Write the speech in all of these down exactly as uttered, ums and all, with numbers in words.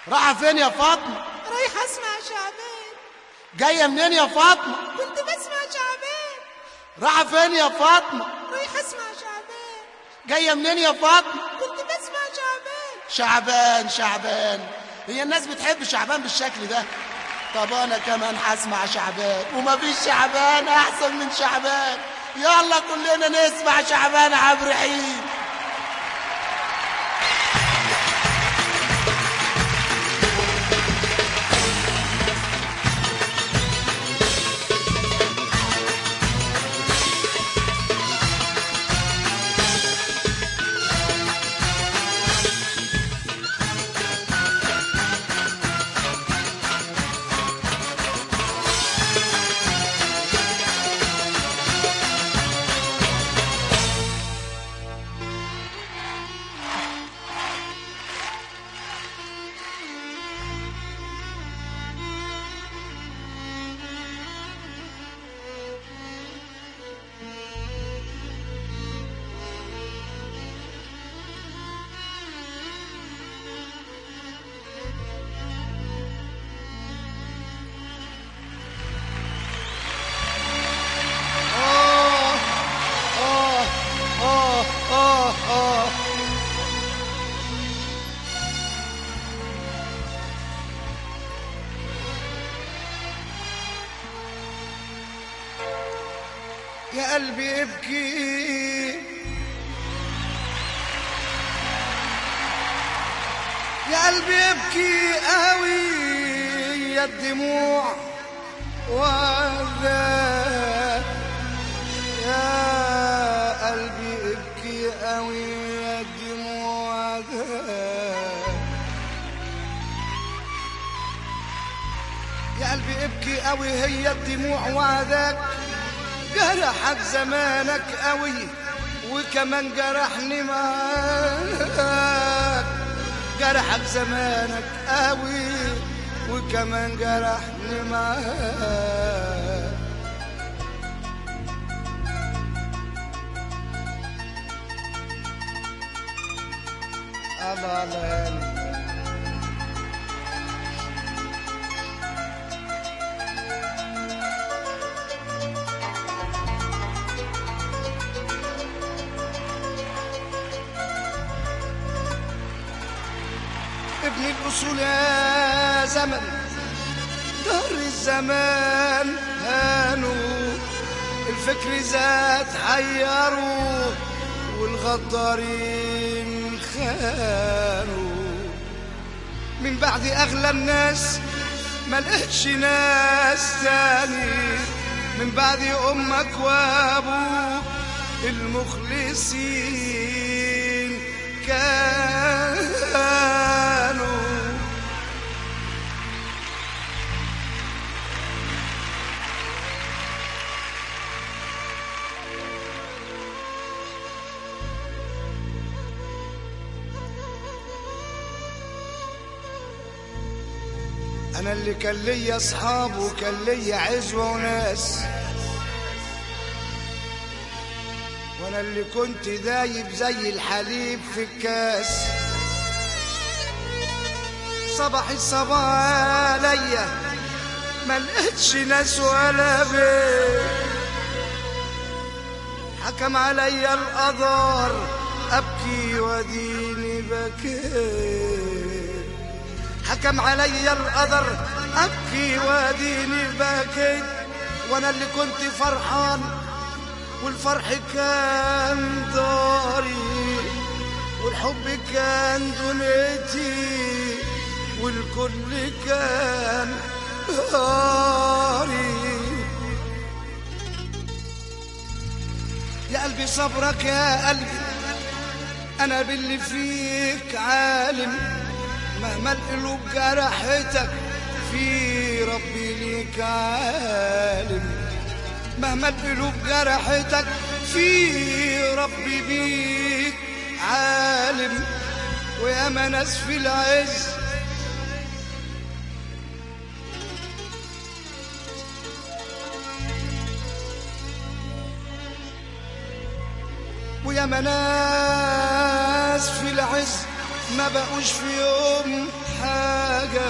رايحة فين يا فاطمة؟ رايحة اسمع شعبان. جاية منين يا فاطمة؟ كنت بسمع شعبان. رايحة فين يا فاطمة؟ رايحة اسمع شعبان. جاية منين يا فاطمة؟ كنت بسمع شعبان. شعبان شعبان، هي الناس بتحب شعبان بالشكل ده؟ طب انا كمان هسمع شعبان، ومفيش شعبان احسن من شعبان. يلا كلنا نسمع شعبان عبد الرحيم. يا قلبي ابكي، يا قلبي ابكي قوي، يا الدموع وعذاب. يا قلبي ابكي قوي، يا الدموع وعذاب. يا قلبي ابكي قوي، هي الدموع وعذاك. جرحك زمانك قوي، وكمان جرحني معاك. جرحك زمانك قوي، وكمان جرحني معاك. الله الله ابن الأصول يا زمن، دهر الزمان هانوا. الفكر زاد حيروا، والغدارين خانوا. من بعد أغلى الناس ما لقيتش ناس تاني، من بعد أمك وأبوك المخلصين كانوا. أنا اللي كان ليا أصحاب وكان ليا عزوة وناس، وأنا اللي كنت دايب زي الحليب في الكاس. صباح الصباح عليا ما لقيتش ناس ولا بيت، حكم عليا القدر أبكي وديني بكيت. حكم عليا القدر أبكي وديني بكيت، وأنا اللي كنت فرحان والفرح كان داري، والحب كان دنيتي، والكل كان داري. يا قلبي صبرك يا قلبي، أنا باللي فيك عالم. مهما القلوب جرحتك في ربي ليك عالم. مهما القلوب جرحتك في ربي بيك عالم. وياما ناس في العز وياما ناس في العز ما بقوش في يوم حاجة،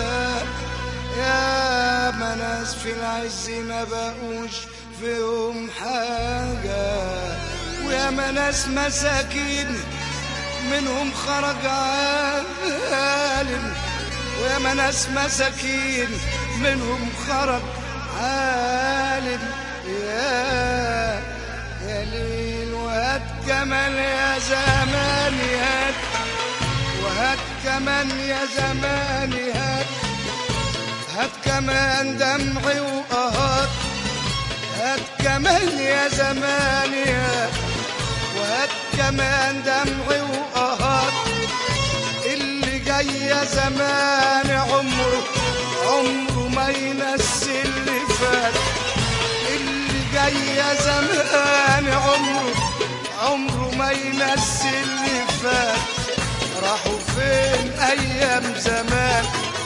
يا ما ناس في العز ما بقوش فيهم حاجة، ويا ما ناس مساكين منهم خرج عالم، ويا ما ناس مساكين منهم خرج عالم. يا يا ليل وهات كمان يا زمان هات، وهات كمان يا زمان هات، هات كمان دمعي وقهات، هات كمان يا زمان هات، وهات كمان دمعي وقهات. اللي جاي يا زمان عمره عمره ما ينسي اللي فات، اللي جاي يا زمان عمره عمره ما ينسي اللي فات. راحوا فين ايام زمان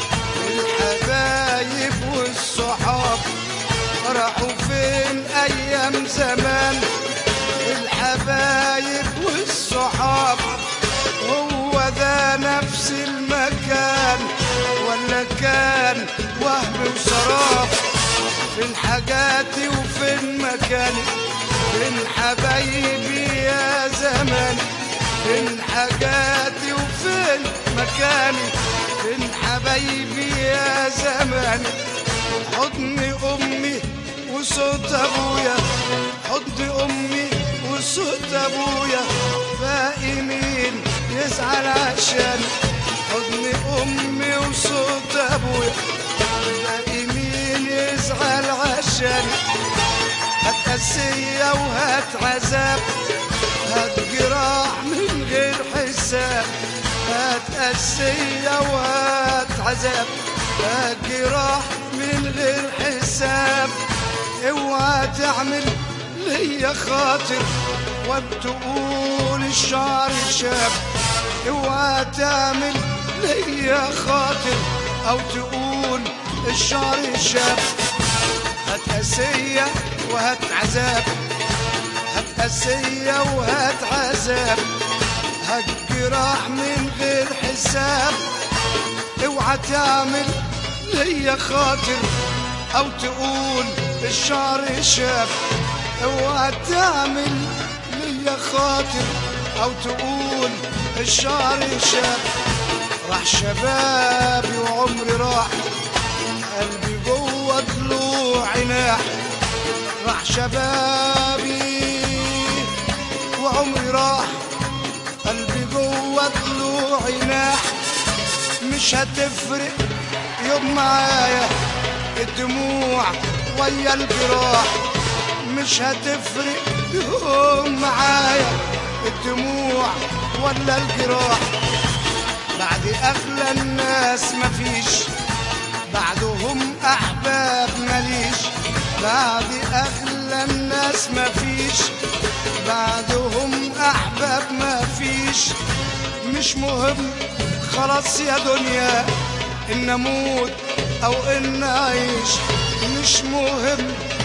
الحبايب والصحاب، راحوا فين ايام زمان الحبايب والصحاب. هو ده نفس المكان ولا كان وهم وسراب؟ فين حاجاتي وفين مكاني، فين حبايبي يا زمان، فين حاجاتي وفين مكاني، فين حبايبي يا زمان. حضن امي وصوت ابويا، حضن امي وصوت ابويا، باقي مين يزعل عشان حضن امي وصوت ابويا، باقي مين يزعل عشان. هات قسية وهات عذاب، هات جراح من غير حساب، هات قسية وهات عذاب، هات جراح من غير حساب. اوعى تعمل ليا خاطر وبتقول الشعر شاب، اوعى تعمل ليا خاطر او تقول الشعر شاب. هات قسية وهات عذاب، هات قسية وهات عذاب، هات جراح من غير حساب. اوعى تعمل ليا خاطر او تقول الشعر شاب، اوعى تعمل ليا خاطر او تقول الشعر شاب. راح شبابي وعمري راح، قلبي جوه ضلوعي ناح. راح شبابي وعمري راح، قلبي جوه ضلوعي ناح. مش هتفرق يوم معايا الدموع ويا الجراح، مش هتفرق يوم معايا الدموع ولا الجراح. بعد اغلى الناس مفيش، بعدهم احباب ماليش. بعد اغلى الناس مفيش، بعدهم احباب مفيش. مش مهم خلاص يا دنيا ان اموت او ان اعيش، مش مهم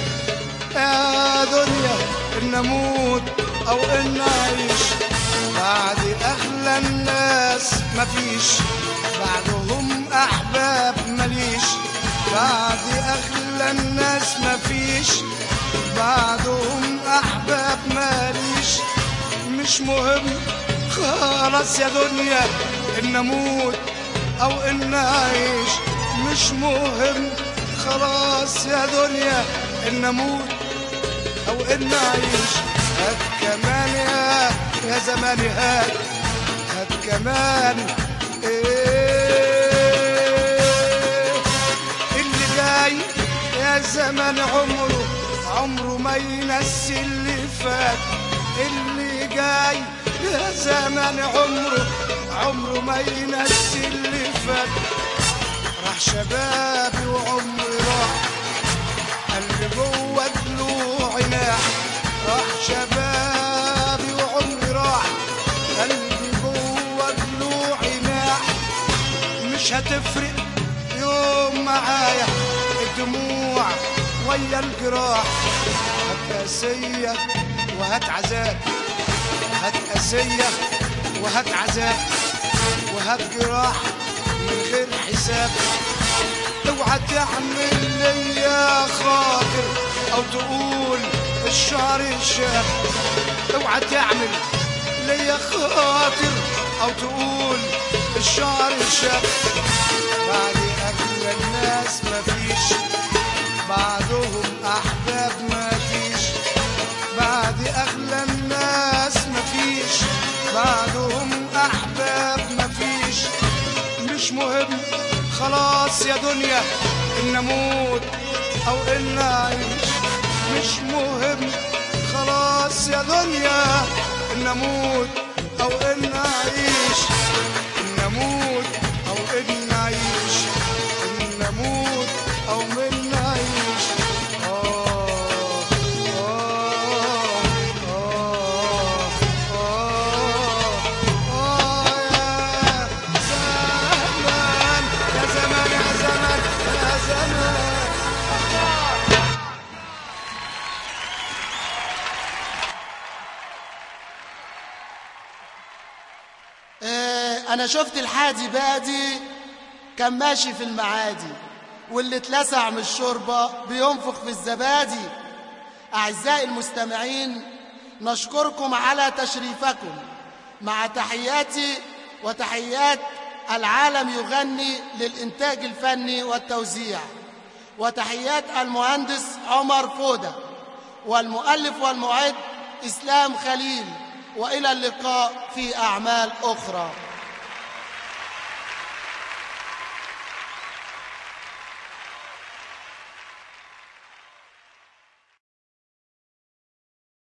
يا دنيا ان اموت او ان اعيش. بعد اغلى الناس مفيش، بعدهم احباب ماليش. بعد اغلى الناس مفيش، بعدهم احباب ماليش. مش مهم خلاص يا دنيا ان اموت او ان اعيش، مش مهم خلاص يا دنيا ان اموت او ان اعيش. هات كمان يا يا زماني هات، هات كمان ايه اللي جاي يا زمان عمره عمره ما ينسي اللي فات. اللي جاي يا زمان عمره عمره ما ينسي اللي فات. راح شبابي وعمري راح، قلبي جوه ضلوعي ناح. راح شبابي وعمري راح، قلبي جوه ضلوعي ناح. مش هتفرق يوم معايا الدموع ويا الجراح. هات قاسية وهات عذاب، هات قاسية وهات عذاب، وهات جراح من غير حساب. اوعى تعمل ليا خاطر او تقول الشعر الشاب. اوعى تعمل ليا خاطر او تقول الشعر الشاب. بعد اغلى الناس مفيش بعدهم احباب مفيش. بعد اغلى الناس مفيش بعدهم احباب مفيش. مش مهم خلاص يا دنيا ان نموت او ان نعيش. مش مهم خلاص يا دنيا ان نموت او ان نعيش. ان نموت او ان نعيش. ان نموت او من نعيش. آه آه آه آه آه يا زمان يا زمان يا زمان يا زمان. آه، انا شفت الحادي بادي كان ماشي في المعادي، واللي اتلسع من الشوربه بينفخ في الزبادي. اعزائي المستمعين، نشكركم على تشريفكم، مع تحياتي وتحيات العالم يغني للإنتاج الفني والتوزيع، وتحيات المهندس عمر فودة، والمؤلف والمعد إسلام خليل. وإلى اللقاء في أعمال أخرى.